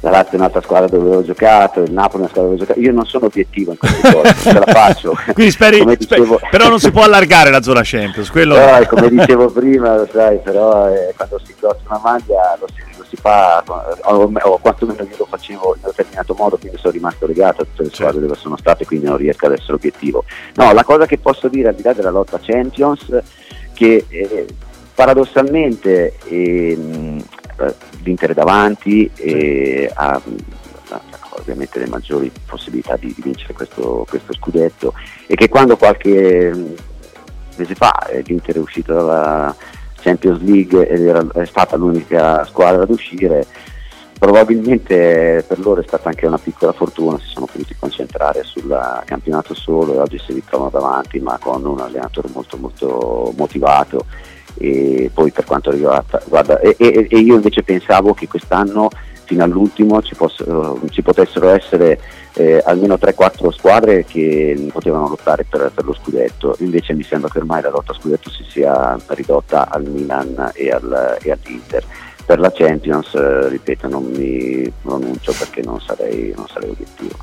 la Lazio è un'altra squadra dove avevo giocato, il Napoli è una squadra dove ho giocato. Io non sono obiettivo in queste cose, ce la faccio. Quindi però non si può allargare la zona Champions, quello... come dicevo prima, lo sai, però quando si indossa una maglia lo si fa, o quantomeno io lo facevo in un determinato modo, quindi sono rimasto legato a tutte le squadre dove sono state, quindi non riesco ad essere obiettivo. No, la cosa che posso dire al di là della lotta Champions, che paradossalmente l'Inter è davanti e ha ovviamente le maggiori possibilità di vincere questo scudetto, e che quando qualche mese fa l'Inter è uscito dalla Champions League ed è stata l'unica squadra ad uscire, probabilmente per loro è stata anche una piccola fortuna, si sono potuti concentrare sul campionato solo e oggi si ritrovano davanti, ma con un allenatore molto molto motivato. E poi per quanto riguarda io invece pensavo che quest'anno fino all'ultimo ci potessero essere almeno 3-4 squadre che potevano lottare per lo scudetto, invece mi sembra che ormai la lotta scudetto si sia ridotta al Milan e all'Inter. Per la Champions ripeto, non mi pronuncio perché non sarei obiettivo.